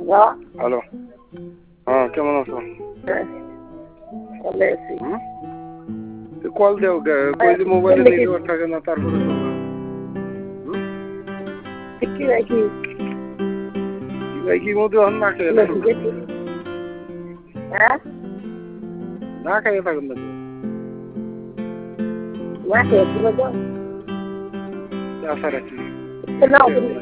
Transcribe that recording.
Hello, হ্যাঁ কেমন আছো? ভালো আছি। কল দেও কইলে মোবাইলে নেটওয়ার্ক থাকে না তারপরে তোমরা কি রাখি কি মধ্যে হন না খেয়ে থাকুন হ্যাঁ না খেয়ে থাকুন না না খেয়ে কি বলছো আশা রাখি না